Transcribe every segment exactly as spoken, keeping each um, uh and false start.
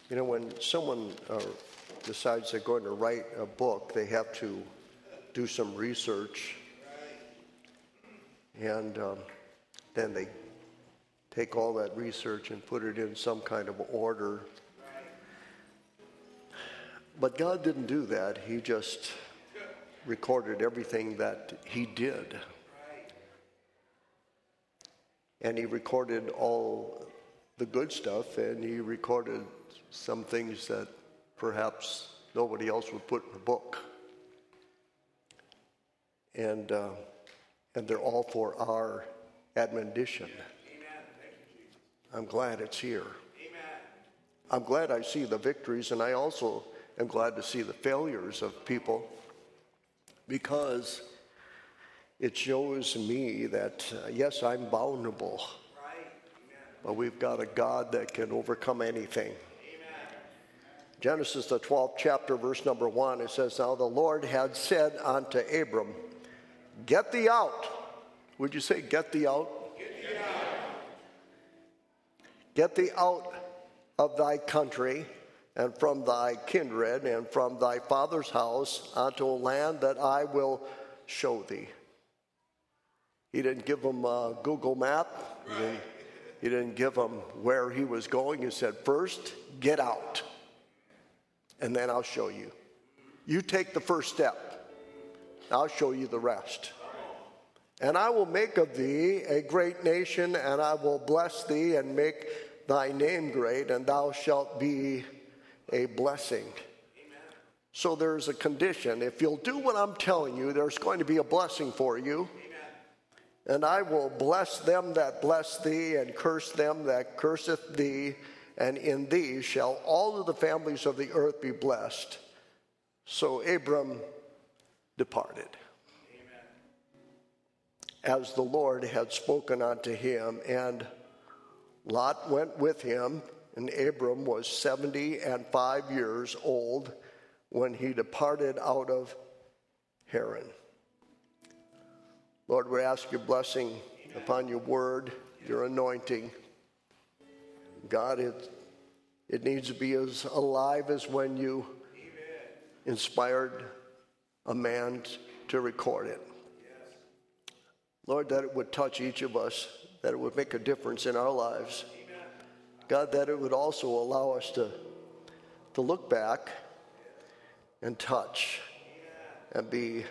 You know, when someone uh, decides they're going to write a book, they have to do some research, and um, then they take all that research and put it in some kind of order. But God didn't do that. He just recorded everything that he did. And he recorded all the good stuff, and he recorded some things that perhaps nobody else would put in a book. And uh, and they're all for our admonition. I'm glad it's here. I'm glad I see the victories, and I also am glad to see the failures of people, because it shows me that, uh, yes, I'm vulnerable, but we've got a God that can overcome anything. Genesis, the twelfth chapter, verse number one, it says, "Now the Lord had said unto Abram, Get thee out." Would you say, get thee out? Get thee out. Get thee out of thy country, and from thy kindred, and from thy father's house, unto a land that I will show thee. He didn't give him a Google map. He didn't, he didn't give him where he was going. He said, first, get out, and then I'll show you. You take the first step. I'll show you the rest. "And I will make of thee a great nation, and I will bless thee and make thy name great, and thou shalt be a blessing." Amen. So there's a condition. If you'll do what I'm telling you, there's going to be a blessing for you. Amen. "And I will bless them that bless thee, and curse them that curseth thee, and in thee shall all of the families of the earth be blessed." So Abram departed, Amen, as the Lord had spoken unto him, and Lot went with him. And Abram was seventy and five years old when he departed out of Haran. Lord, we ask your blessing upon your word, your anointing. God, it, it needs to be as alive as when you inspired a man to record it. Lord, that it would touch each of us, that it would make a difference in our lives. God, that it would also allow us to, to look back and touch and be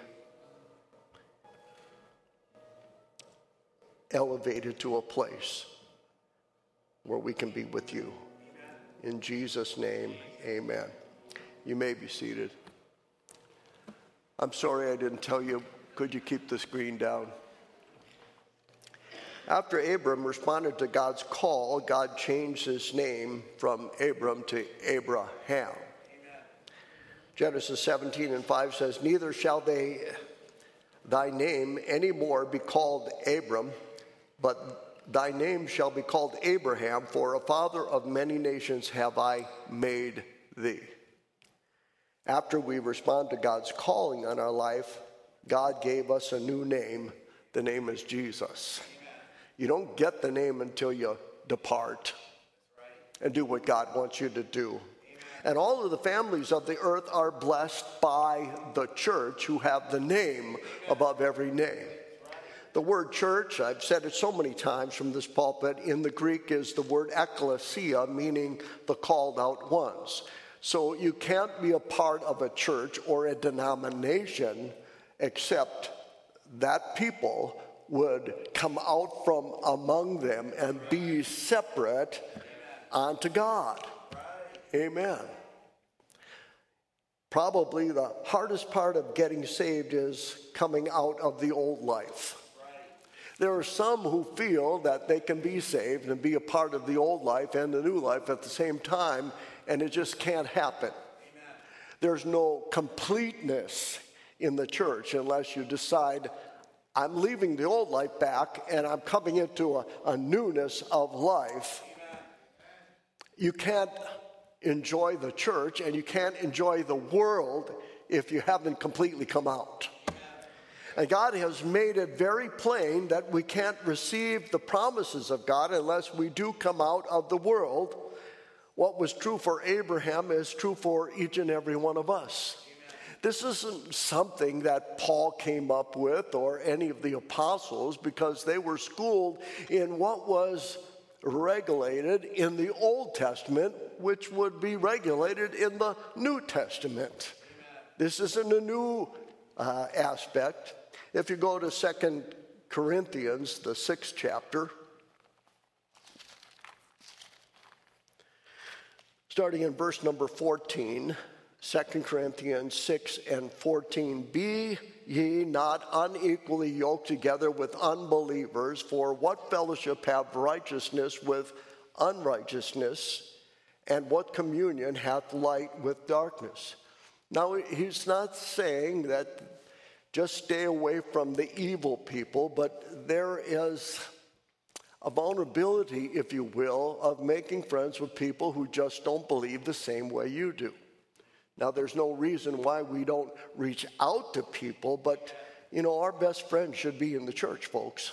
elevated to a place where we can be with you. In Jesus' name, amen. You may be seated. I'm sorry I didn't tell you. Could you keep the screen down? After Abram responded to God's call, God changed his name from Abram to Abraham. Amen. Genesis seventeen and five says, "Neither shall they thy name any more be called Abram, but thy name shall be called Abraham, for a father of many nations have I made thee." After we respond to God's calling on our life, God gave us a new name. The name is Jesus. You don't get the name until you depart and do what God wants you to do. And all of the families of the earth are blessed by the church, who have the name above every name. The word church, I've said it so many times from this pulpit, in the Greek is the word ekklesia, meaning the called out ones. So you can't be a part of a church or a denomination except that people would come out from among them and be separate unto God. Amen. Probably the hardest part of getting saved is coming out of the old life. There are some who feel that they can be saved and be a part of the old life and the new life at the same time, and it just can't happen. There's no completeness in the church unless you decide, I'm leaving the old life back and I'm coming into a, a newness of life. Amen. You can't enjoy the church and you can't enjoy the world if you haven't completely come out. Amen. And God has made it very plain that we can't receive the promises of God unless we do come out of the world, What was true for Abraham is true for each and every one of us. This isn't something that Paul came up with or any of the apostles, because they were schooled in what was regulated in the Old Testament, which would be regulated in the New Testament. This isn't a new uh, aspect. If you go to Second Corinthians, the sixth chapter, starting in verse number fourteen, Second Corinthians six and fourteen, be ye not unequally yoked together with unbelievers, for what fellowship have righteousness with unrighteousness, and what communion hath light with darkness? Now, he's not saying that just stay away from the evil people, but there is a vulnerability, if you will, of making friends with people who just don't believe the same way you do. Now, there's no reason why we don't reach out to people, but, you know, our best friend should be in the church, folks.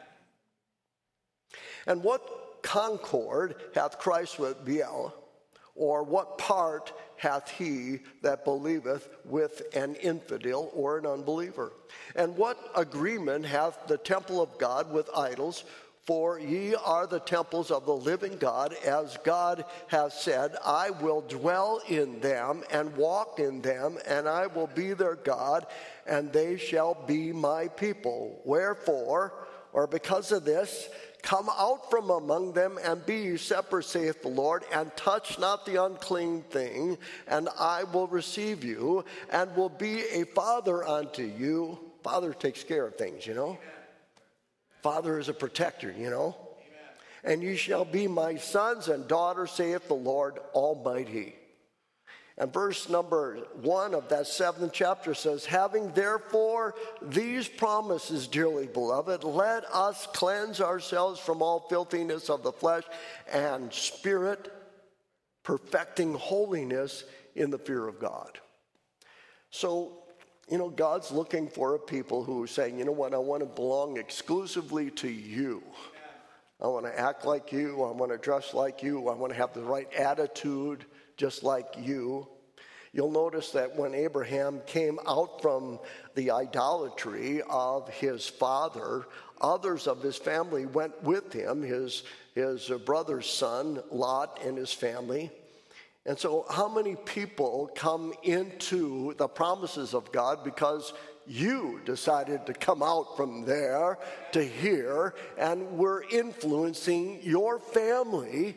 Amen. And what concord hath Christ with Belial, or what part hath he that believeth with an infidel or an unbeliever? And what agreement hath the temple of God with idols? For ye are the temples of the living God, as God hath said, I will dwell in them and walk in them, and I will be their God, and they shall be my people. Wherefore, or because of this, come out from among them and be ye separate, saith the Lord, and touch not the unclean thing, and I will receive you, and will be a father unto you. Father takes care of things, you know. Father is a protector, you know. Amen. And ye shall be my sons and daughters, saith the Lord Almighty. And verse number one of that seventh chapter says, having therefore these promises, dearly beloved, let us cleanse ourselves from all filthiness of the flesh and spirit, perfecting holiness in the fear of God. So, you know, God's looking for a people who are saying, you know what, I want to belong exclusively to you. I want to act like you. I want to dress like you. I want to have the right attitude just like you. You'll notice that when Abraham came out from the idolatry of his father, others of his family went with him, his, his brother's son, Lot, and his family. And so how many people come into the promises of God because you decided to come out from there to here, and we're influencing your family?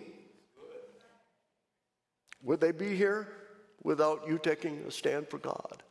Would they be here without you taking a stand for God?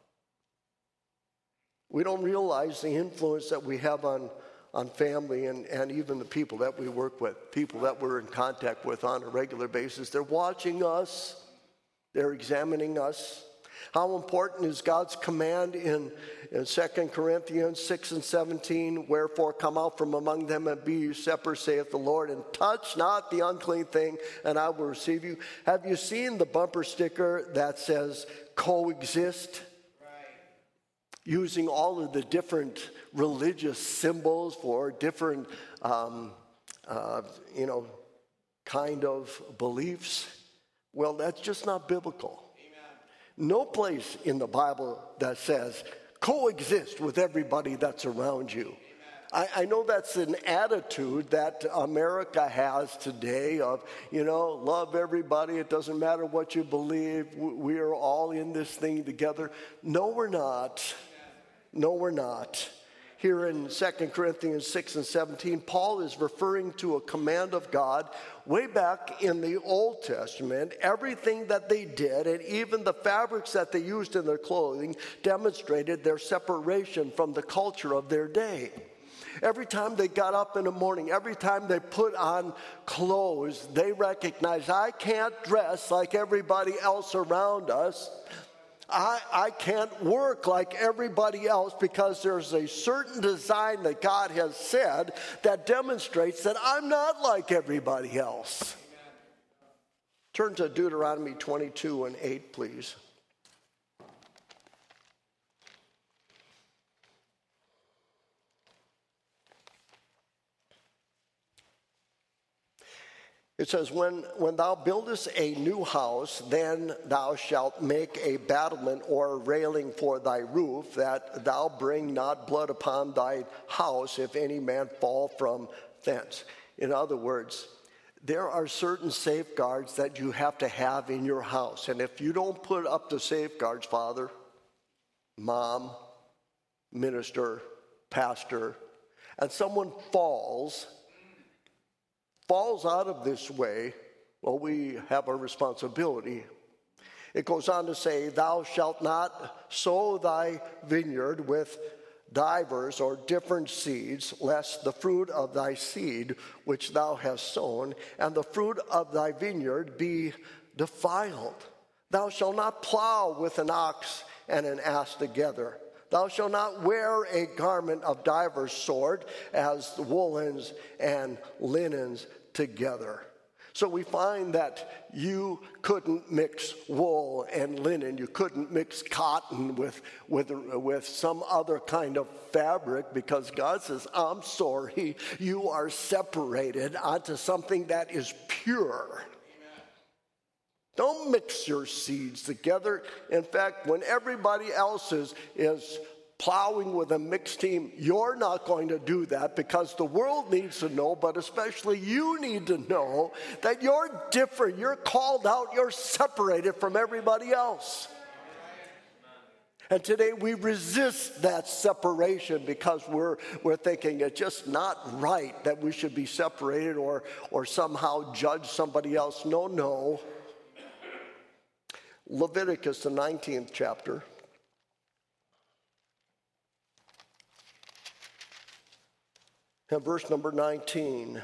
We don't realize the influence that we have on, on family and, and even the people that we work with, people that we're in contact with on a regular basis. They're watching us. They're examining us. How important is God's command in, in Second Corinthians six and seventeen? Wherefore come out from among them and be ye separate, saith the Lord, and touch not the unclean thing, and I will receive you. Have you seen the bumper sticker that says coexist? Right. Using all of the different religious symbols for different, um, uh, you know, kind of beliefs. Well, that's just not biblical. Amen. No place in the Bible that says coexist with everybody that's around you. I, I know that's an attitude that America has today of, you know, love everybody. It doesn't matter what you believe. We are all in this thing together. No, we're not. No, we're not. Here in Second Corinthians six and seventeen, Paul is referring to a command of God way back in the Old Testament. Everything that they did, and even the fabrics that they used in their clothing, demonstrated their separation from the culture of their day. Every time they got up in the morning, every time they put on clothes, they recognized, I can't dress like everybody else around us. I, I can't work like everybody else, because there's a certain design that God has said that demonstrates that I'm not like everybody else. Amen. Turn to Deuteronomy twenty-two and eight, please. It says, when, when thou buildest a new house, then thou shalt make a battlement or a railing for thy roof, that thou bring not blood upon thy house, if any man fall from thence. In other words, there are certain safeguards that you have to have in your house. And if you don't put up the safeguards, father, mom, minister, pastor, and someone falls, falls out of this way, well, we have a responsibility. It goes on to say, thou shalt not sow thy vineyard with divers or different seeds, lest the fruit of thy seed which thou hast sown, and the fruit of thy vineyard be defiled. Thou shalt not plow with an ox and an ass together. Thou shalt not wear a garment of divers sort, as woolens and linens together. So we find that you couldn't mix wool and linen. You couldn't mix cotton with, with, with some other kind of fabric, because God says, I'm sorry, you are separated onto something that is pure. Amen. Don't mix your seeds together. In fact, when everybody else is, is plowing with a mixed team, you're not going to do that, because the world needs to know, but especially you need to know that you're different, you're called out, you're separated from everybody else. And today we resist that separation because we're we're thinking it's just not right that we should be separated or or somehow judge somebody else. No, no. Leviticus, the nineteenth chapter. And verse number nineteen.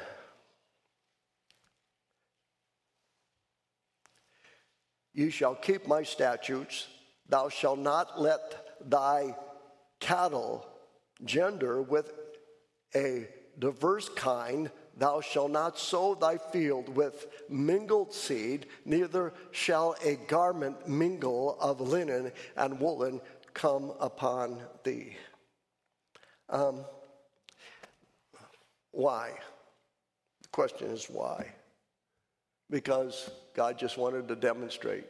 You shall keep my statutes. Thou shalt not let thy cattle gender with a diverse kind. Thou shalt not sow thy field with mingled seed, neither shall a garment mingle of linen and woolen come upon thee. Um, why? The question is why? Because God just wanted to demonstrate.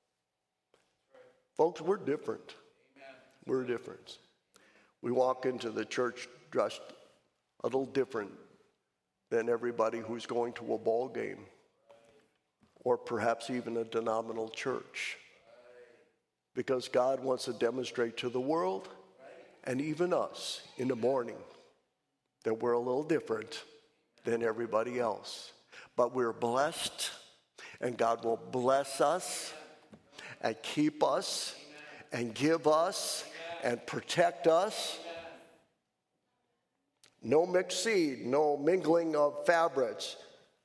Folks, we're different. Amen. We're different. We walk into the church dressed a little different than everybody who's going to a ball game or perhaps even a denominational church. Because God wants to demonstrate to the world and even us in the morning that we're a little different than everybody else. But we're blessed, and God will bless us and keep us and give us and protect us. No mixed seed, no mingling of fabrics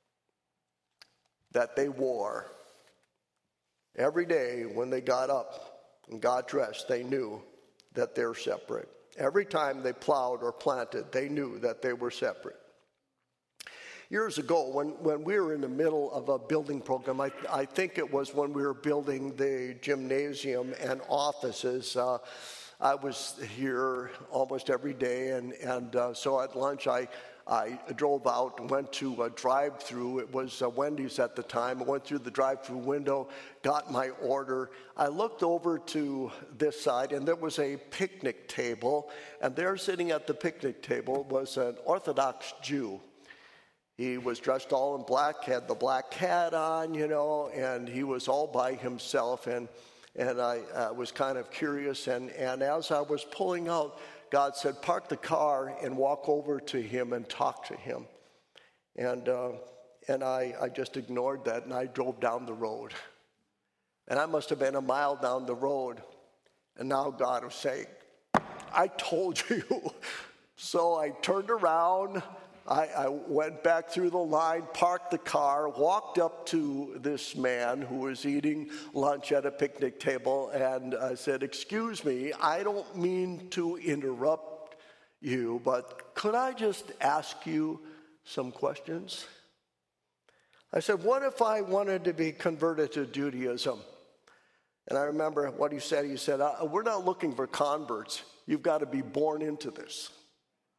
that they wore. Every day when they got up and got dressed, they knew that they're separate. Every time they plowed or planted, they knew that they were separate. Years ago, when, when we were in the middle of a building program, I, I think it was when we were building the gymnasium and offices, uh, I was here almost every day, and, and uh, so at lunch I, I drove out and went to a drive-through. It was uh, Wendy's at the time. I went through the drive-through window, got my order. I looked over to this side, and there was a picnic table, and there sitting at the picnic table was an Orthodox Jew. He was dressed all in black, had the black hat on, you know, and he was all by himself, and and I uh, was kind of curious, and, and as I was pulling out, God said, park the car and walk over to him and talk to him. And uh, and I, I just ignored that, and I drove down the road. And I must have been a mile down the road, and now God was saying, I told you. So I turned around, I, I went back through the line, parked the car, walked up to this man who was eating lunch at a picnic table, and I said, excuse me, I don't mean to interrupt you, but could I just ask you some questions? I said, what if I wanted to be converted to Judaism? And I remember what he said. He said, uh, we're not looking for converts. You've got to be born into this.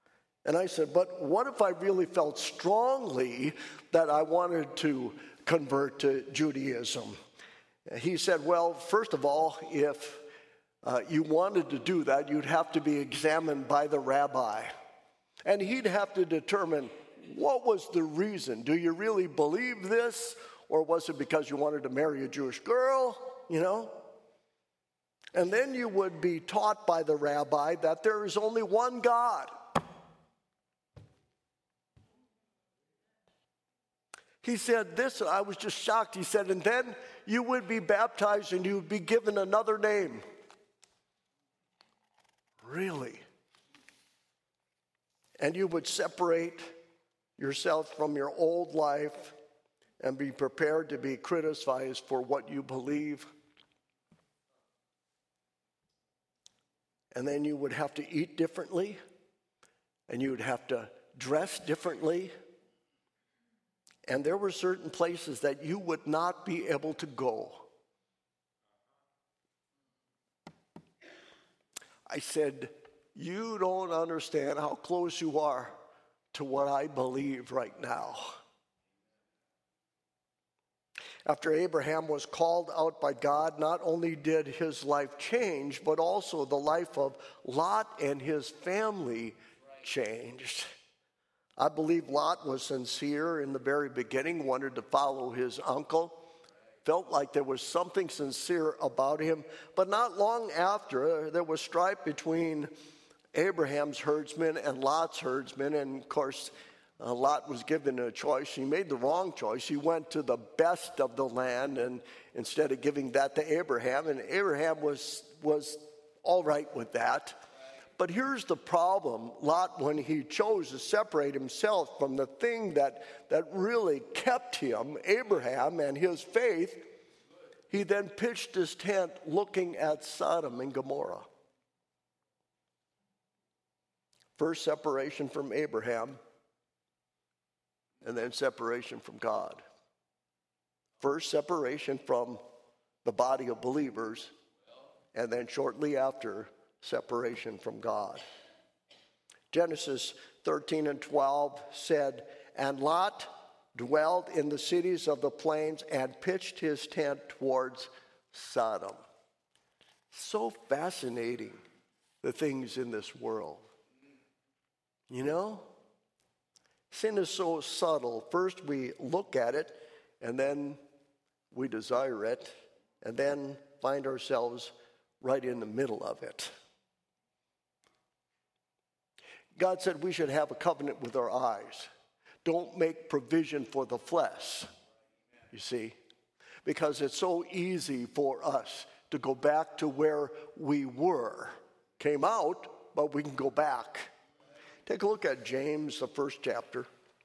And I said, but what if I really felt strongly that I wanted to convert to Judaism? He said, well, first of all, if uh, you wanted to do that, you'd have to be examined by the rabbi. And he'd have to determine, what was the reason? Do you really believe this? Or was it because you wanted to marry a Jewish girl, you know? And then you would be taught by the rabbi that there is only one God. He said this, and I was just shocked. He said, and then you would be baptized and you would be given another name. Really? And you would separate yourself from your old life and be prepared to be criticized for what you believe. And then you would have to eat differently, and you would have to dress differently. And there were certain places that you would not be able to go. I said, you don't understand how close you are to what I believe right now. After Abraham was called out by God, not only did his life change, but also the life of Lot and his family changed. I believe Lot was sincere in the very beginning, wanted to follow his uncle, felt like there was something sincere about him. But not long after, there was strife between Abraham's herdsmen and Lot's herdsmen. And of course, uh, Lot was given a choice. He made the wrong choice. He went to the best of the land, and instead of giving that to Abraham, and Abraham was, was all right with that. But here's the problem. Lot, when he chose to separate himself from the thing that, that really kept him, Abraham and his faith, he then pitched his tent looking at Sodom and Gomorrah. First separation from Abraham, and then separation from God. First separation from the body of believers, and then shortly after, separation from God. Genesis thirteen and twelve said, and Lot dwelled in the cities of the plains and pitched his tent towards Sodom. So fascinating, the things in this world. You know, sin is so subtle. First we look at it, and then we desire it, and then find ourselves right in the middle of it. God said we should have a covenant with our eyes. Don't make provision for the flesh, you see, because it's so easy for us to go back to where we were. Came out, but we can go back. Take a look at James, the first chapter.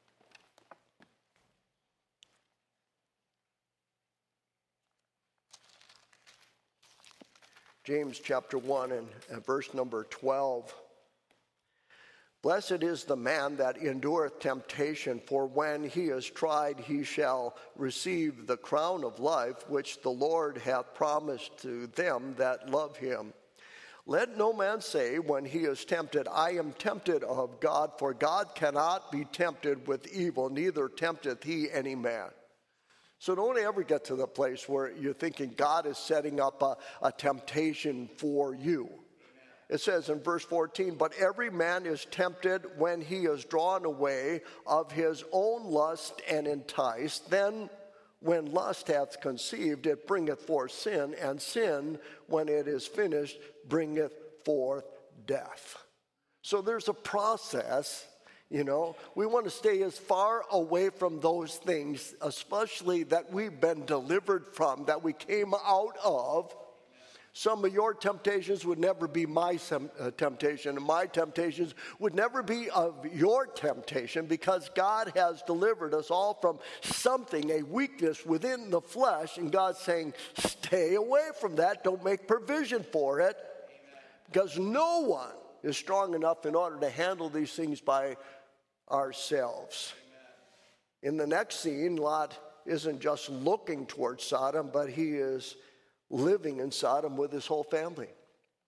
James chapter one and, and verse number twelve. Blessed is the man that endureth temptation, for when he is tried, he shall receive the crown of life, which the Lord hath promised to them that love him. Let no man say when he is tempted, I am tempted of God, for God cannot be tempted with evil, neither tempteth he any man. So don't ever get to the place where you're thinking God is setting up a, a temptation for you. It says in verse fourteen, but every man is tempted when he is drawn away of his own lust and enticed. Then when lust hath conceived, it bringeth forth sin, and sin, when it is finished, bringeth forth death. So there's a process, you know. We want to stay as far away from those things, especially that we've been delivered from, that we came out of. Some of your temptations would never be my temptation, and my temptations would never be of your temptation, because God has delivered us all from something, a weakness within the flesh, and God's saying, stay away from that. Don't make provision for it, because no one is strong enough in order to handle these things by ourselves. In the next scene, Lot isn't just looking towards Sodom, but he is living in Sodom with his whole family.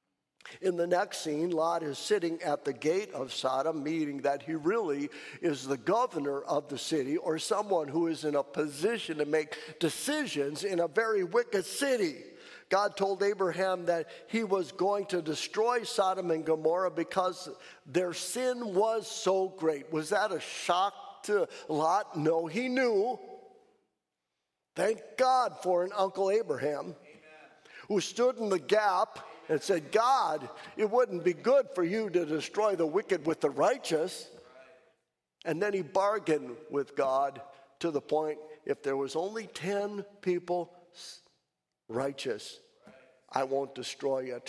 In the next scene, Lot is sitting at the gate of Sodom, meaning that he really is the governor of the city or someone who is in a position to make decisions in a very wicked city. God told Abraham that he was going to destroy Sodom and Gomorrah because their sin was so great. Was that a shock to Lot? No, he knew. Thank God for an Uncle Abraham. Amen. Who stood in the gap and said, God, it wouldn't be good for you to destroy the wicked with the righteous. And then he bargained with God to the point, if there was only ten people righteous, I won't destroy it.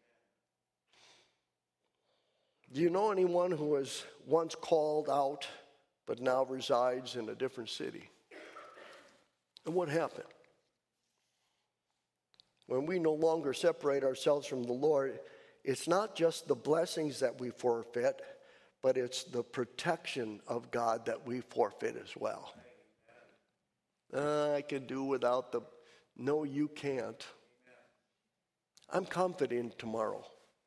Do you know anyone who was once called out but now resides in a different city? And what happened? When we no longer separate ourselves from the Lord, it's not just the blessings that we forfeit, but it's the protection of God that we forfeit as well. Uh, I can do without the, no, you can't. I'm confident tomorrow.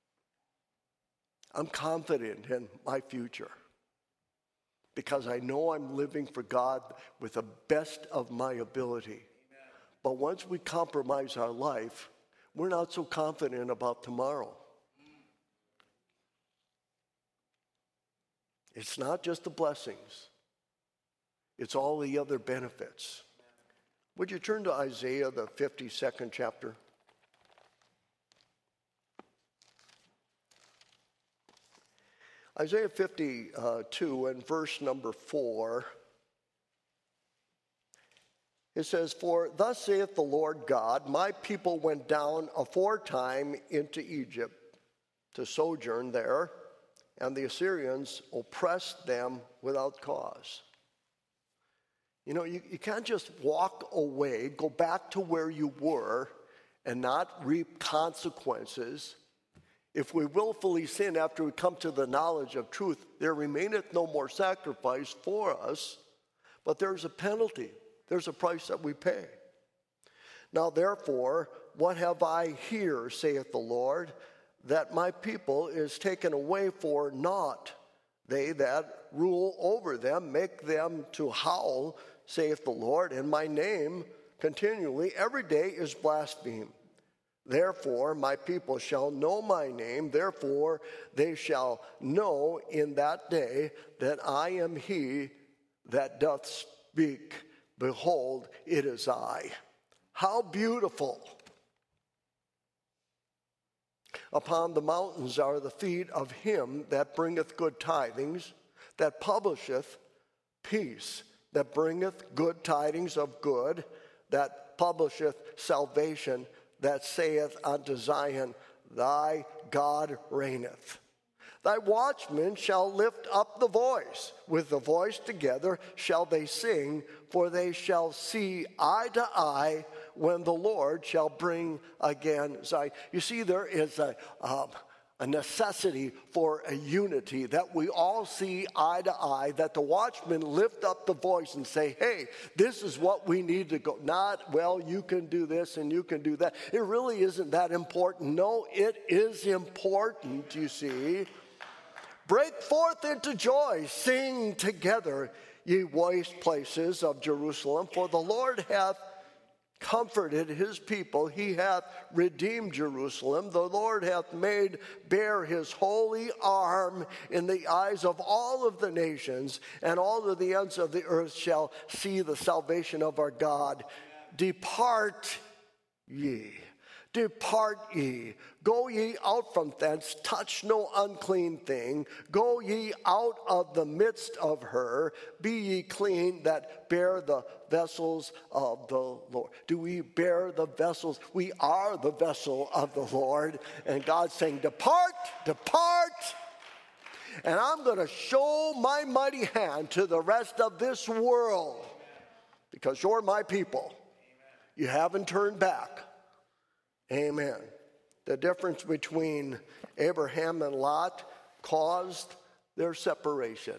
I'm confident in my future because I know I'm living for God with the best of my ability. But once we compromise our life, we're not so confident about tomorrow. It's not just the blessings. It's all the other benefits. Would you turn to Isaiah, the fifty-second chapter? Isaiah fifty-two and verse number four. It says, for thus saith the Lord God, my people went down aforetime into Egypt to sojourn there, and the Assyrians oppressed them without cause. You know, you, you can't just walk away, go back to where you were, and not reap consequences. If we willfully sin after we come to the knowledge of truth, there remaineth no more sacrifice for us, but there's a penalty. There's a price that we pay. Now, therefore, what have I here, saith the Lord, that my people is taken away for naught? They that rule over them make them to howl, saith the Lord, and my name continually every day is blasphemed. Therefore, my people shall know my name. Therefore, they shall know in that day that I am he that doth speak. Behold, it is I. How beautiful. Upon the mountains are the feet of him that bringeth good tidings, that publisheth peace, that bringeth good tidings of good, that publisheth salvation, that saith unto Zion, thy God reigneth. Thy watchmen shall lift up the voice. With the voice together shall they sing, for they shall see eye to eye when the Lord shall bring again Zion. You see, there is a, um, a necessity for a unity, that we all see eye to eye, that the watchmen lift up the voice and say, hey, this is what we need to go. Not, well, you can do this and you can do that. It really isn't that important. No, it is important, you see. Break forth into joy, sing together, ye waste places of Jerusalem, for the Lord hath comforted his people, he hath redeemed Jerusalem, the Lord hath made bare his holy arm in the eyes of all of the nations, and all of the ends of the earth shall see the salvation of our God. Depart ye. Depart ye, go ye out from thence, touch no unclean thing, go ye out of the midst of her, be ye clean that bear the vessels of the Lord. Do we bear the vessels? We are the vessel of the Lord, and God's saying, depart, depart, and I'm going to show my mighty hand to the rest of this world, because you're my people. You haven't turned back. Amen. The difference between Abraham and Lot caused their separation.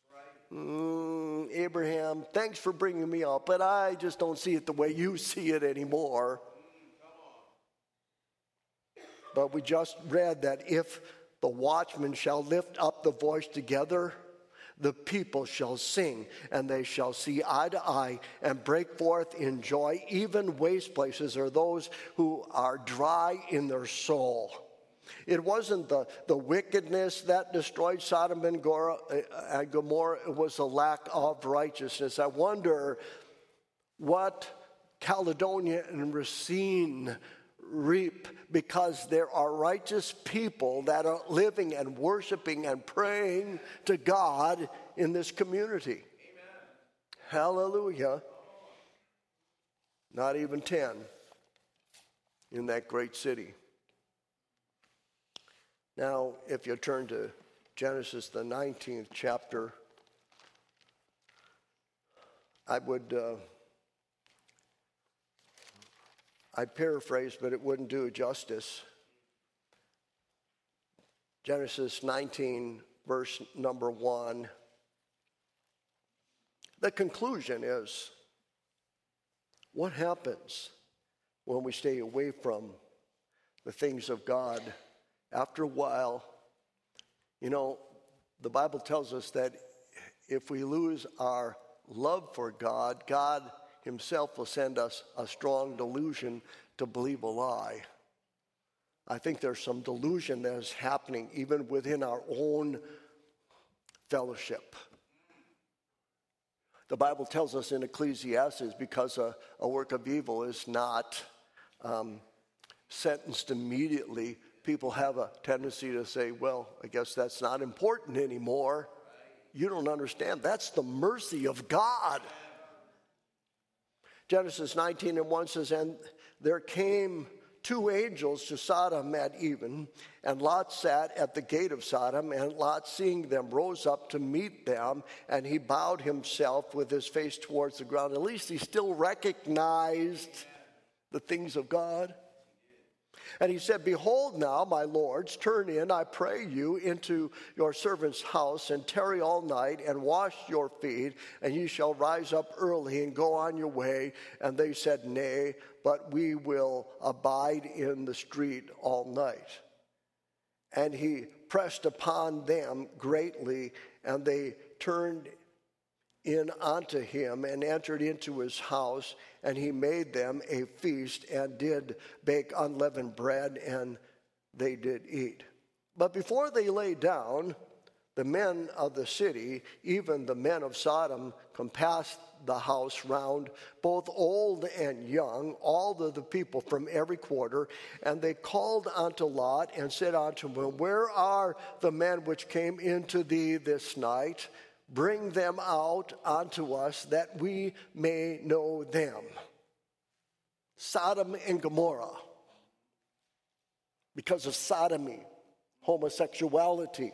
Mm, Abraham, thanks for bringing me up, but I just don't see it the way you see it anymore. But we just read that if the watchmen shall lift up the voice together, the people shall sing, and they shall see eye to eye and break forth in joy. Even waste places are those who are dry in their soul. It wasn't the, the wickedness that destroyed Sodom and Gomorrah. It was a lack of righteousness. I wonder what Caledonia and Racine reap because there are righteous people that are living and worshiping and praying to God in this community. Amen. Hallelujah. Not even ten in that great city. Now, if you turn to Genesis, the nineteenth chapter, I would, uh, I'd paraphrase, but it wouldn't do it justice. Genesis nineteen, verse number one. The conclusion is, what happens when we stay away from the things of God? After a while, you know, the Bible tells us that if we lose our love for God, God himself will send us a strong delusion to believe a lie. I think there's some delusion that is happening even within our own fellowship. The Bible tells us in Ecclesiastes, because a, a work of evil is not um, sentenced immediately, people have a tendency to say, well, I guess that's not important anymore. You don't understand. That's the mercy of God. Genesis nineteen and one says, and there came two angels to Sodom at even, and Lot sat at the gate of Sodom, and Lot, seeing them, rose up to meet them, and he bowed himself with his face towards the ground. At least he still recognized the things of God. And he said, behold now, my lords, turn in, I pray you, into your servant's house, and tarry all night, and wash your feet, and ye shall rise up early, and go on your way. And they said, nay, but we will abide in the street all night. And he pressed upon them greatly, and they turned in unto him, and entered into his house, and he made them a feast, and did bake unleavened bread, and they did eat. But before they lay down, the men of the city, even the men of Sodom, compassed the house round, both old and young, all of the people from every quarter. And they called unto Lot, and said unto him, where are the men which came into thee this night? Bring them out unto us, that we may know them. Sodom and Gomorrah. Because of sodomy, homosexuality.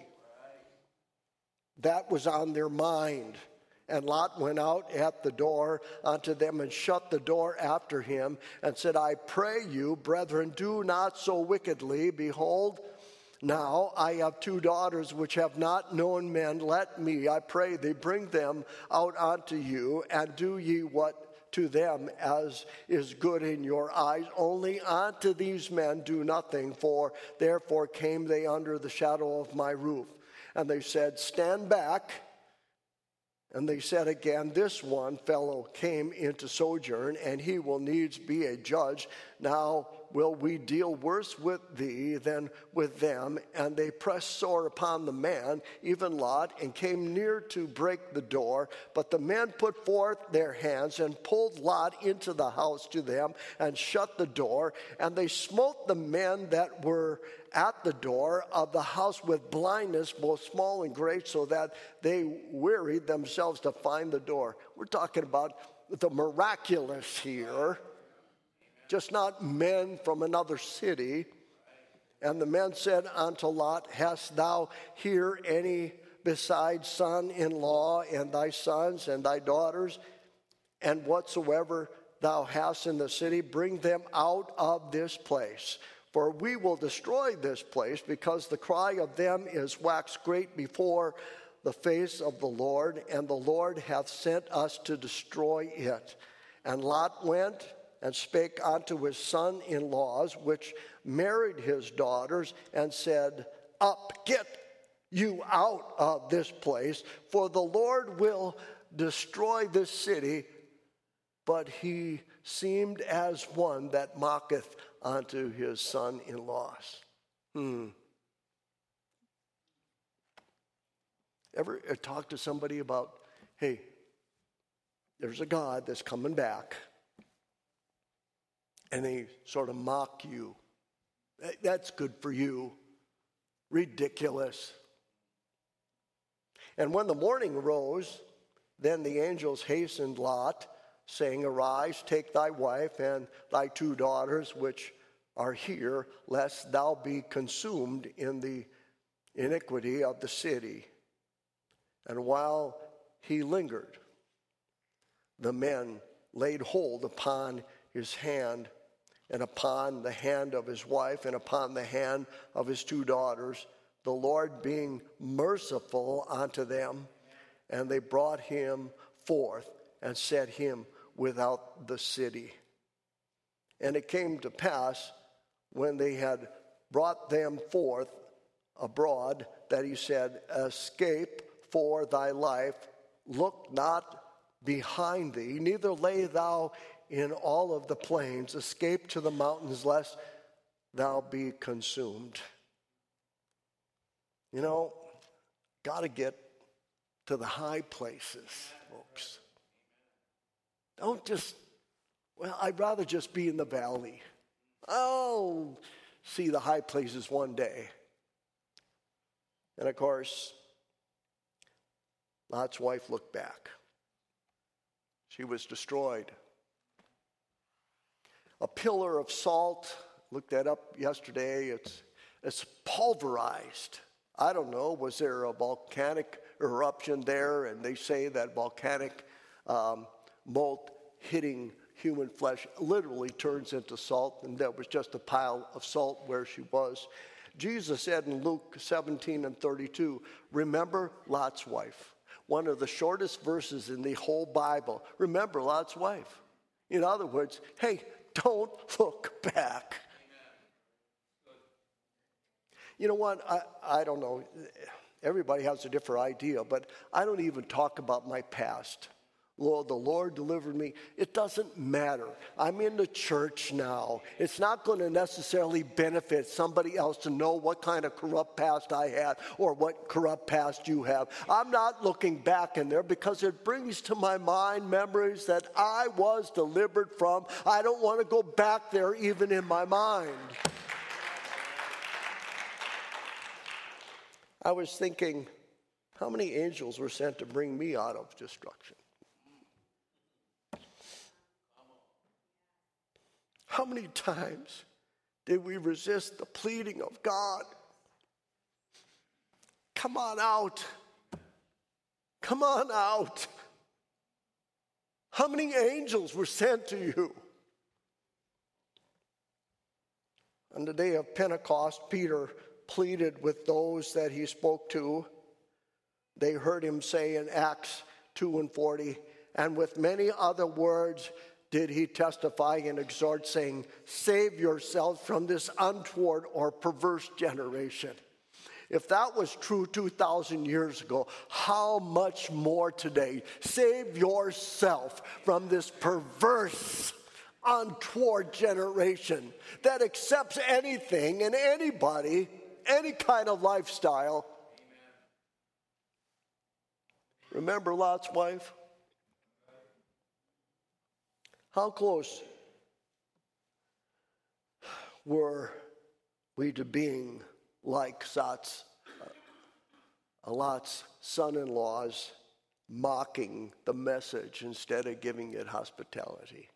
That was on their mind. And Lot went out at the door unto them, and shut the door after him, and said, I pray you, brethren, do not so wickedly. Behold, now I have two daughters which have not known men. Let me, I pray thee, bring them out unto you, and do ye what to them as is good in your eyes. Only unto these men do nothing, for therefore came they under the shadow of my roof. And they said, stand back. And they said again, this one fellow came into sojourn, and he will needs be a judge. Now will we deal worse with thee than with them? And they pressed sore upon the man, even Lot, and came near to break the door. But the men put forth their hands, and pulled Lot into the house to them, and shut the door. And they smote the men that were at the door of the house with blindness, both small and great, so that they wearied themselves to find the door. We're talking about the miraculous here. Just not men from another city. And the men said unto Lot, hast thou here any besides son-in-law, and thy sons and thy daughters, and whatsoever thou hast in the city, bring them out of this place. For we will destroy this place, because the cry of them is waxed great before the face of the Lord, and the Lord hath sent us to destroy it. And Lot went and spake unto his son-in-laws, which married his daughters, and said, Up, get you out of this place, for the Lord will destroy this city. But he seemed as one that mocketh unto his son-in-laws. Hmm. Ever talk to somebody about, hey, there's a God that's coming back, and they sort of mock you. That's good for you. Ridiculous. And when the morning arose, then the angels hastened Lot, saying, Arise, take thy wife and thy two daughters, which are here, lest thou be consumed in the iniquity of the city. And while he lingered, the men laid hold upon his hand, and upon the hand of his wife, and upon the hand of his two daughters, the Lord being merciful unto them. And they brought him forth and set him without the city. And it came to pass, when they had brought them forth abroad, that he said, Escape for thy life, look not behind thee, neither lay thou in all of the plains, escape to the mountains, lest thou be consumed. You know, got to get to the high places, folks. Don't just, well, I'd rather just be in the valley. I'll see the high places one day. And of course, Lot's wife looked back. She was destroyed. A pillar of salt, looked that up yesterday, it's, it's pulverized. I don't know, was there a volcanic eruption there? And they say that volcanic um, molten hitting human flesh literally turns into salt, and that was just a pile of salt where she was. Jesus said in Luke seventeen and thirty-two, remember Lot's wife. One of the shortest verses in the whole Bible. Remember Lot's wife. In other words, hey, don't look back. You know what? I, I don't know. Everybody has a different idea, but I don't even talk about my past. Lord, the Lord delivered me. It doesn't matter. I'm in the church now. It's not going to necessarily benefit somebody else to know what kind of corrupt past I had or what corrupt past you have. I'm not looking back in there because it brings to my mind memories that I was delivered from. I don't want to go back there even in my mind. I was thinking, how many angels were sent to bring me out of destruction? How many times did we resist the pleading of God? Come on out. Come on out. How many angels were sent to you? On the day of Pentecost, Peter pleaded with those that he spoke to. They heard him say in Acts two and forty, and with many other words did he testify and exhort, saying, save yourselves from this untoward or perverse generation. If that was true two thousand years ago, how much more today? Save yourself from this perverse, untoward generation that accepts anything and anybody, any kind of lifestyle. Amen. Remember Lot's wife? How close were we to being like Lot's, uh, Lot's son-in-laws, mocking the message instead of giving it hospitality?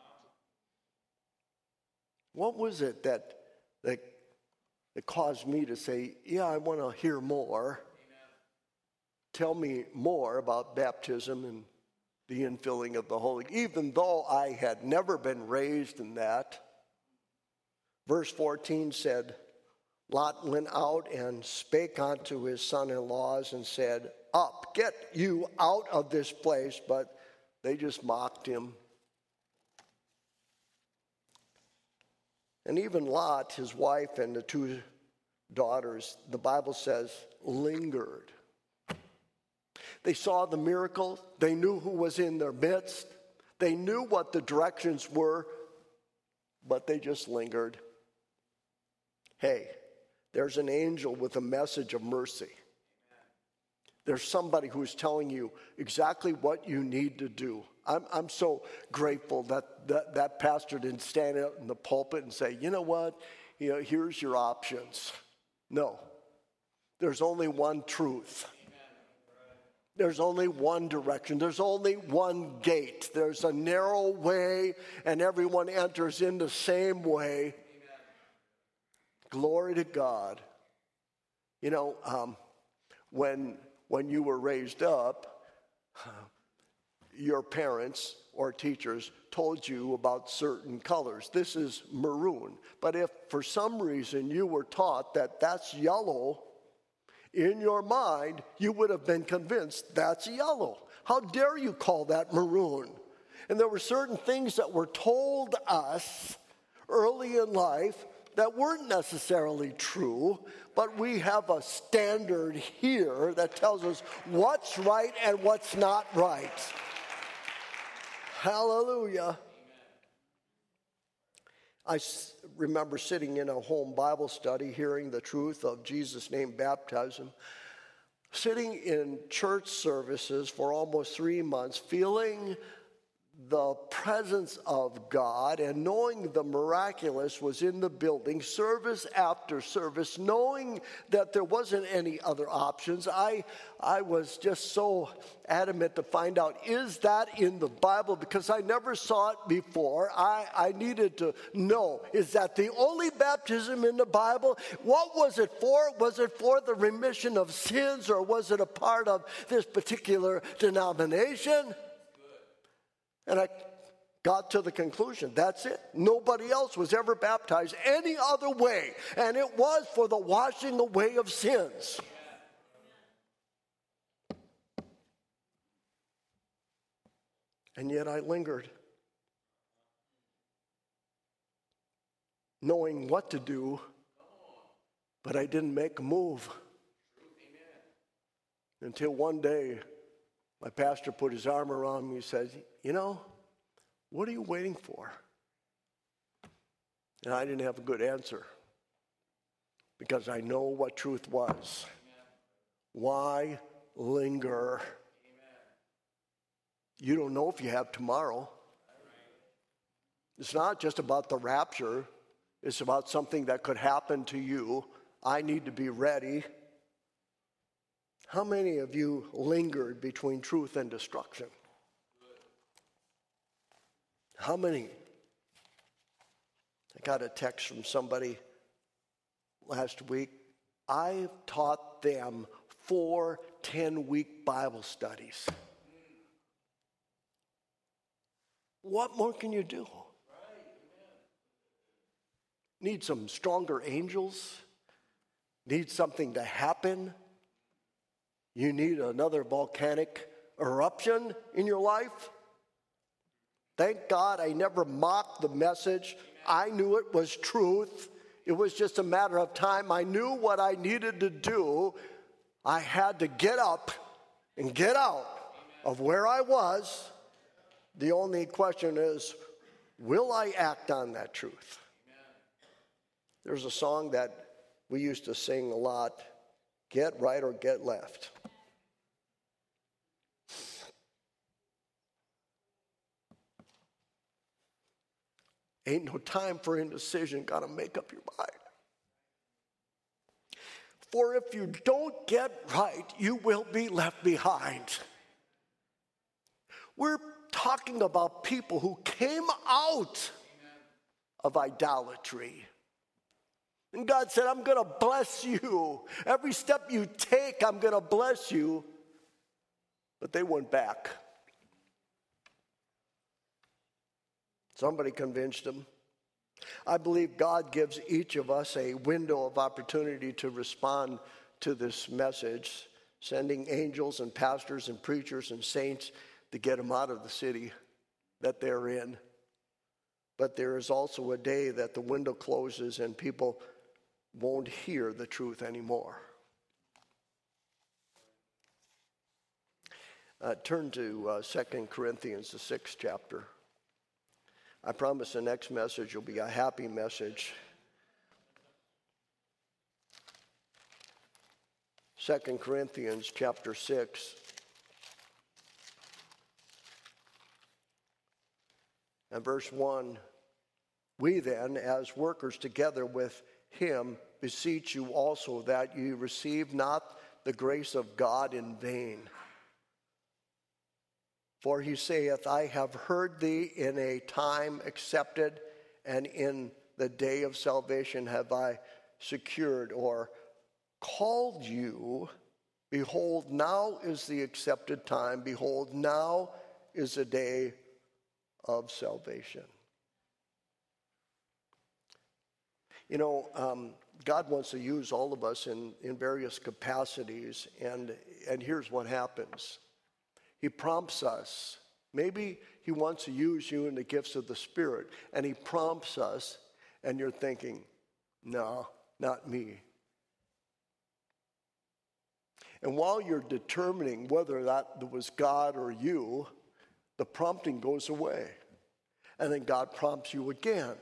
What was it that that, that caused me to say, yeah, I want to hear more. Amen. Tell me more about baptism and the infilling of the Holy, even though I had never been raised in that. Verse fourteen said, Lot went out and spake unto his son-in-laws and said, up, get you out of this place. But they just mocked him. And even Lot, his wife, and the two daughters, the Bible says, lingered. They saw the miracle. They knew who was in their midst. They knew what the directions were, but they just lingered. Hey, there's an angel with a message of mercy. There's somebody who's telling you exactly what you need to do. I'm, I'm so grateful that, that that pastor didn't stand out in the pulpit and say, you know what, you know, here's your options. No, there's only one truth. There's only one direction. There's only one gate. There's a narrow way, and everyone enters in the same way. Glory to God. You know, um, when when you were raised up, your parents or teachers told you about certain colors. This is maroon. But if for some reason you were taught that that's yellow, in your mind, you would have been convinced that's yellow. How dare you call that maroon? And there were certain things that were told us early in life that weren't necessarily true, but we have a standard here that tells us what's right and what's not right. Hallelujah. I s- remember sitting in a home Bible study, hearing the truth of Jesus' name baptism, sitting in church services for almost three months, feeling the presence of God and knowing the miraculous was in the building, service after service, knowing that there wasn't any other options. I, I was just so adamant to find out, is that in the Bible? Because I never saw it before. I, I needed to know, is that the only baptism in the Bible? What was it for? Was it for the remission of sins, or was it a part of this particular denomination? And I got to the conclusion, that's it. Nobody else was ever baptized any other way. And it was for the washing away of sins. And yet I lingered, knowing what to do, but I didn't make a move. Until one day, my pastor put his arm around me and said, you know, what are you waiting for? And I didn't have a good answer, because I know what truth was. Why linger? You don't know if you have tomorrow. It's not just about the rapture. It's about something that could happen to you. I need to be ready. How many of you lingered between truth and destruction? How many? I got a text from somebody last week. I've taught them four ten-week Bible studies. What more can you do? Need some stronger angels? Need something to happen? You need another volcanic eruption in your life? Thank God I never mocked the message. I knew it was truth. It was just a matter of time. I knew what I needed to do. I had to get up and get out of where I was. The only question is, will I act on that truth? There's a song that we used to sing a lot, get right or get left. Ain't no time for indecision. Got to make up your mind. For if you don't get right, you will be left behind. We're talking about people who came out of idolatry. And God said, I'm going to bless you. Every step you take, I'm going to bless you. But they went back. Somebody convinced them. I believe God gives each of us a window of opportunity to respond to this message, sending angels and pastors and preachers and saints to get them out of the city that they're in. But there is also a day that the window closes and people won't hear the truth anymore. Uh, turn to uh, Second Corinthians, the sixth chapter. I promise the next message will be a happy message. Second Corinthians chapter six. And verse one, we then, as workers together with him, beseech you also that ye receive not the grace of God in vain. For he saith, I have heard thee in a time accepted, and in the day of salvation have I secured or called you. Behold, now is the accepted time. Behold, now is the day of salvation. You know, um, God wants to use all of us in, in various capacities, and, and here's what happens. He prompts us. Maybe he wants to use you in the gifts of the Spirit, and he prompts us, and you're thinking, no, not me. And while you're determining whether that was God or you, the prompting goes away. And then God prompts you again.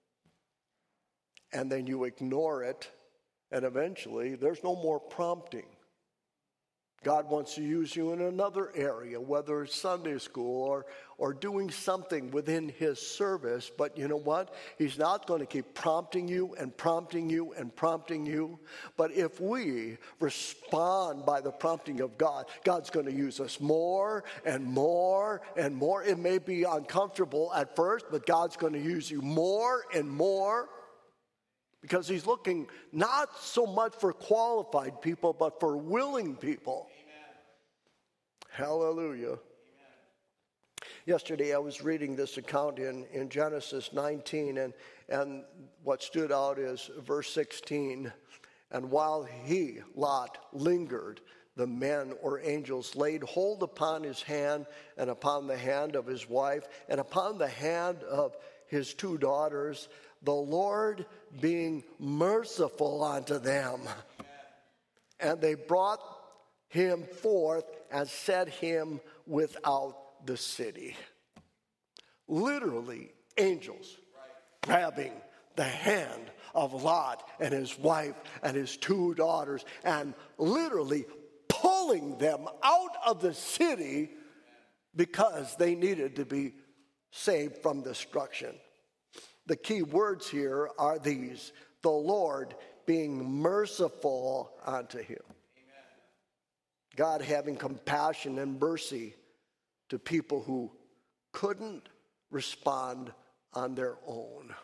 And then you ignore it, and eventually there's no more prompting. God wants to use you in another area, whether it's Sunday school or, or doing something within his service. But you know what? He's not going to keep prompting you and prompting you and prompting you. But if we respond by the prompting of God, God's going to use us more and more and more. It may be uncomfortable at first, but God's going to use you more and more. Because he's looking not so much for qualified people, but for willing people. Amen. Hallelujah. Amen. Yesterday I was reading this account in, in Genesis nineteen, and, and what stood out is verse sixteen. And while he, Lot, lingered, the men or angels laid hold upon his hand and upon the hand of his wife and upon the hand of his two daughters, the Lord being merciful unto them. Amen. And they brought him forth and set him without the city. Literally, angels right. grabbing the hand of Lot and his wife and his two daughters and literally pulling them out of the city because they needed to be saved from destruction. The key words here are these: the Lord being merciful unto him. Amen. God having compassion and mercy to people who couldn't respond on their own.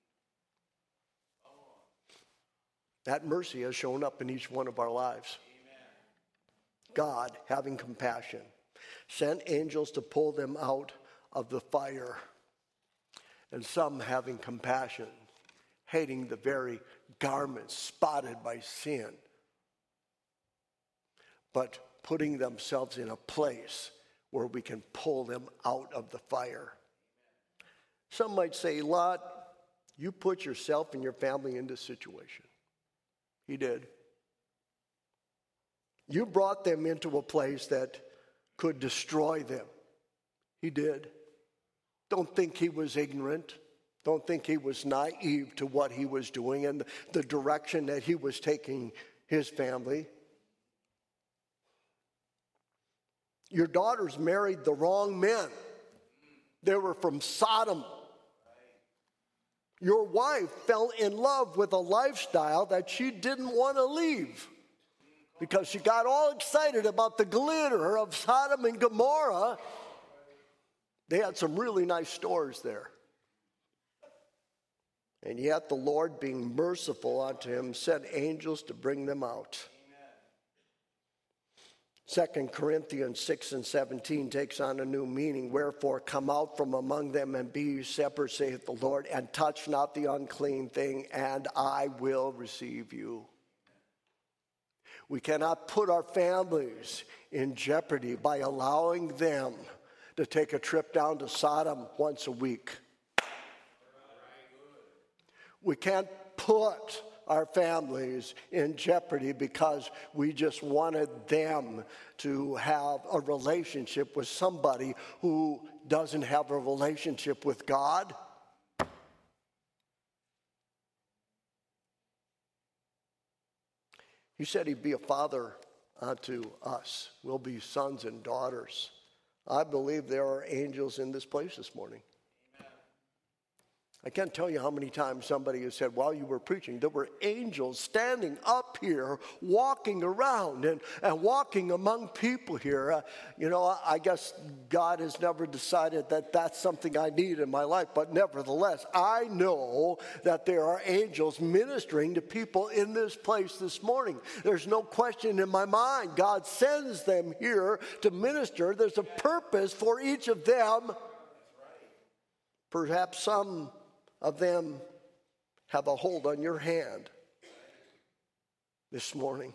That mercy has shown up in each one of our lives. Amen. God having compassion sent angels to pull them out of the fire. And some having compassion, hating the very garments spotted by sin, but putting themselves in a place where we can pull them out of the fire. Some might say, Lot, you put yourself and your family in this situation. He did. You brought them into a place that could destroy them. He did. Don't think he was ignorant. Don't think he was naive to what he was doing and the direction that he was taking his family. Your daughters married the wrong men. They were from Sodom. Your wife fell in love with a lifestyle that she didn't want to leave because she got all excited about the glitter of Sodom and Gomorrah. They had some really nice stores there. And yet the Lord, being merciful unto him, sent angels to bring them out. Amen. Second Corinthians six and seventeen takes on a new meaning. Wherefore come out from among them and be ye separate, saith the Lord, and touch not the unclean thing, and I will receive you. We cannot put our families in jeopardy by allowing them to take a trip down to Sodom once a week. We can't put our families in jeopardy because we just wanted them to have a relationship with somebody who doesn't have a relationship with God. He said he'd be a father unto us. We'll be sons and daughters. I believe there are angels in this place this morning. I can't tell you how many times somebody has said, while you were preaching, there were angels standing up here, walking around and, and walking among people here. Uh, you know, I, I guess God has never decided that that's something I need in my life. But nevertheless, I know that there are angels ministering to people in this place this morning. There's no question in my mind. God sends them here to minister. There's a purpose for each of them. Perhaps some of them have a hold on your hand this morning.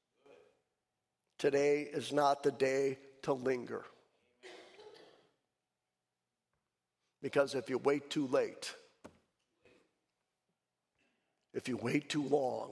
Today is not the day to linger. Because if you wait too late, if you wait too long,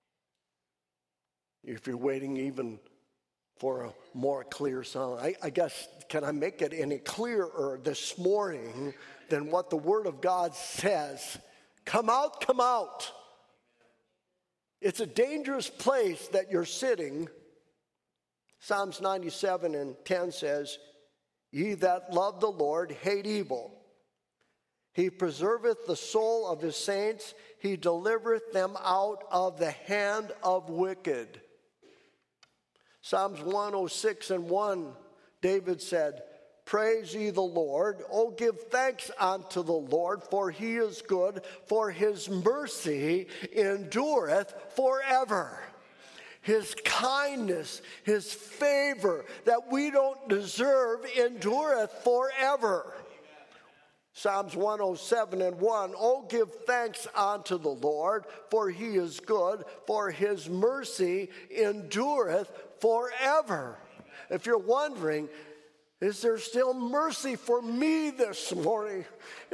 if you're waiting even for a more clear sound, I, I guess, can I make it any clearer this morning than what the Word of God says? Come out, come out. It's a dangerous place that you're sitting. Psalms ninety-seven and ten says, ye that love the Lord hate evil. He preserveth the soul of his saints. He delivereth them out of the hand of wicked. Psalms one oh six and one, David said, praise ye the Lord. Oh, give thanks unto the Lord, for he is good, for his mercy endureth forever. His kindness, his favor that we don't deserve endureth forever. Psalms one oh seven and one, oh, give thanks unto the Lord, for he is good, for his mercy endureth forever. If you're wondering, is there still mercy for me this morning?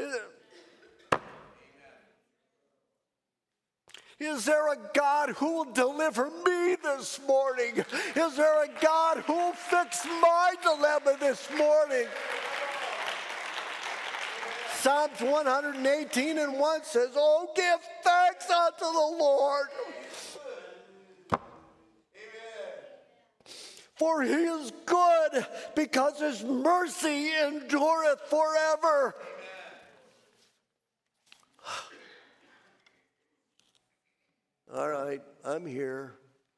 Is there a God who will deliver me this morning? Is there a God who will fix my dilemma this morning? Psalms one eighteen and one says, oh, give thanks unto the Lord. For he is good, because his mercy endureth forever. All right, I'm here.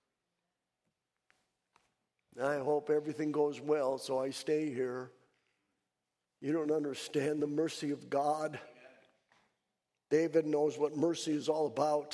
I hope everything goes well, so I stay here. You don't understand the mercy of God. David knows what mercy is all about.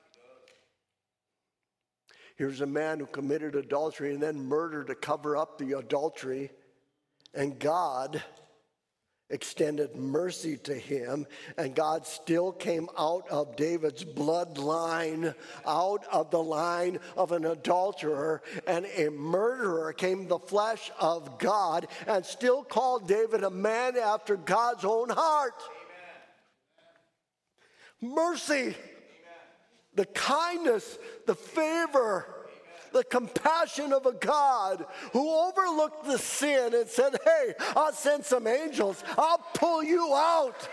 Here's a man who committed adultery and then murder to cover up the adultery. And God extended mercy to him. And God still came out of David's bloodline, out of the line of an adulterer. And a murderer came the flesh of God and still called David a man after God's own heart. Amen. Mercy. Amen. The kindness, the favor, the compassion of a God who overlooked the sin and said, hey, I'll send some angels. I'll pull you out.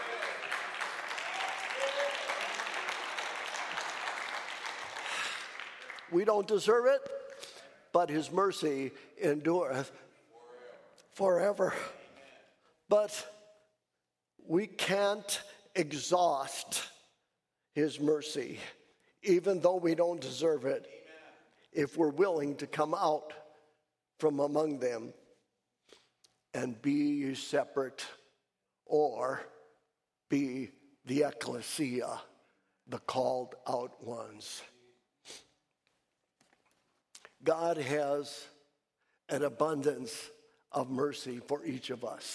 We don't deserve it, but his mercy endureth forever. But we can't exhaust his mercy, even though we don't deserve it, if we're willing to come out from among them and be separate, or be the ecclesia, the called out ones. God has an abundance of mercy for each of us.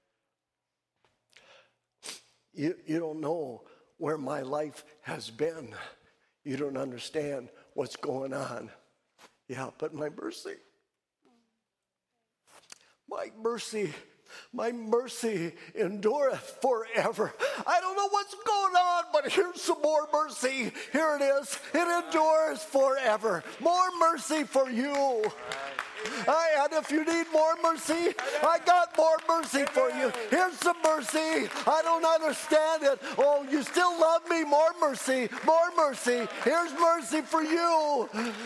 You, you don't know where my life has been. You don't understand what's going on. Yeah, but my mercy, my mercy My mercy endureth forever. I don't know what's going on, but here's some more mercy. Here it is. It endures forever. More mercy for you. Right. And if you need more mercy, I got more mercy for you. Here's some mercy. I don't understand it. Oh, you still love me. More mercy. More mercy. Here's mercy for you.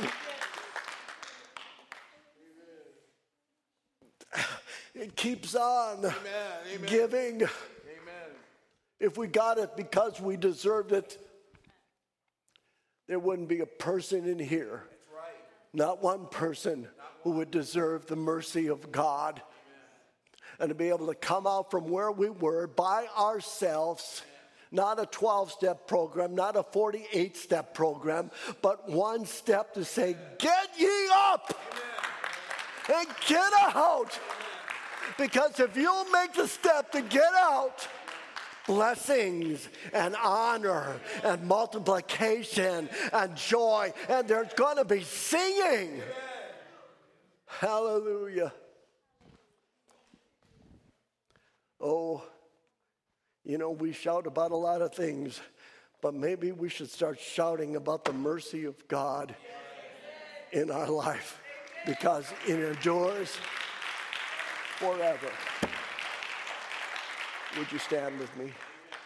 It keeps on Amen. Amen. Giving. Amen. If we got it because we deserved it, there wouldn't be a person in here, That's right. not one person, not one. who would deserve the mercy of God. Amen. And to be able to come out from where we were by ourselves, Amen. not a twelve-step program, not a forty-eight-step program, but one step to say, get ye up Amen. and get out. Because if you'll make the step to get out, blessings and honor and multiplication and joy, and there's going to be singing. Amen. Hallelujah. Oh, you know, we shout about a lot of things, but maybe we should start shouting about the mercy of God in our life, because it endures forever. Would you stand with me?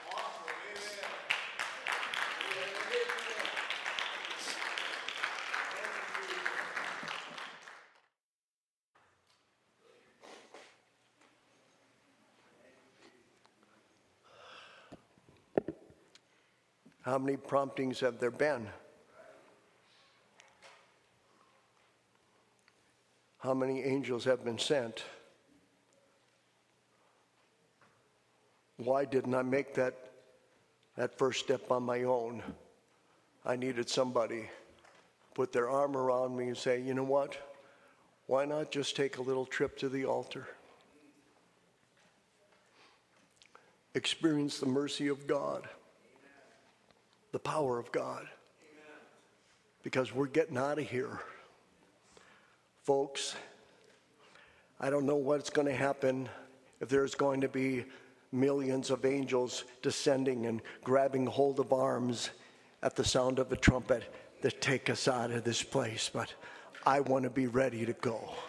How many promptings have there been? How many angels have been sent? Why didn't I make that, that first step on my own? I needed somebody to put their arm around me and say, you know what? Why not just take a little trip to the altar? Experience the mercy of God, the power of God, because we're getting out of here. Folks, I don't know what's going to happen, if there's going to be millions of angels descending and grabbing hold of arms at the sound of the trumpet that take us out of this place, but I want to be ready to go.